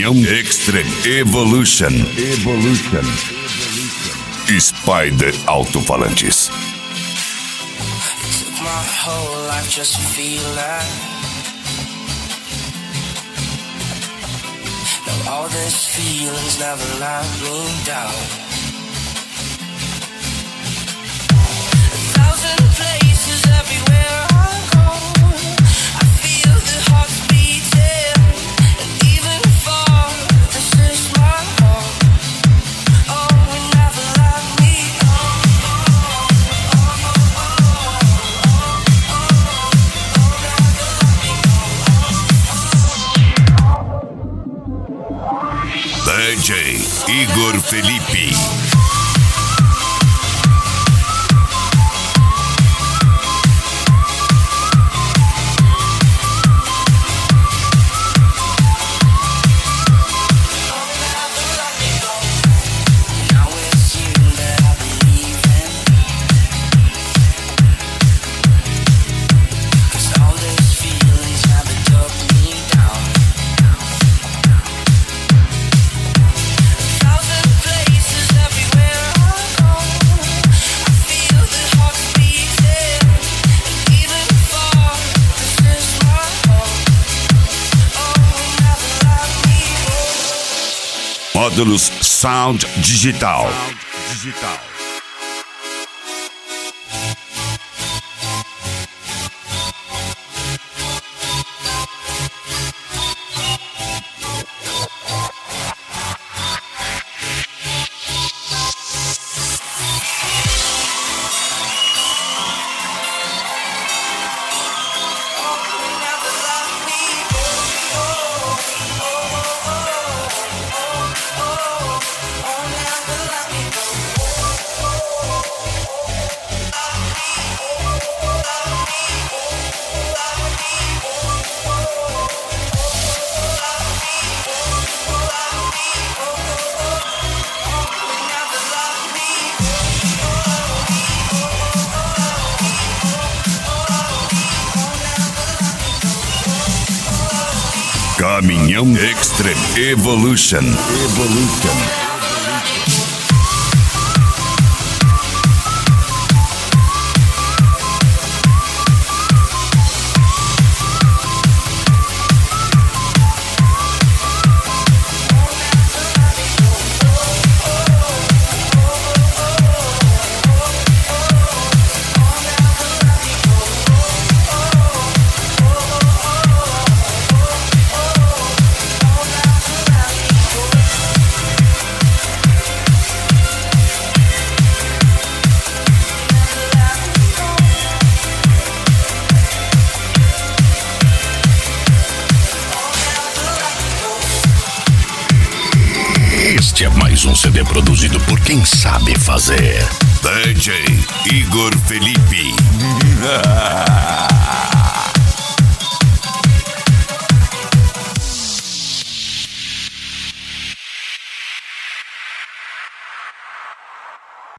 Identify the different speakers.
Speaker 1: Caminhão Extreme Evolution. Spider Alto-Falantes.
Speaker 2: My whole life just to feel that. No, all these feelings never let me down. A thousand places everywhere I go, I feel the hearts beating, and even far, this is my home. Oh, it never let me go.
Speaker 1: DJ Igor Felipe. Módulos Sound Digital. Caminhão Extreme Evolution.
Speaker 3: Este é mais um CD produzido por quem sabe fazer.
Speaker 1: DJ Igor Felipe.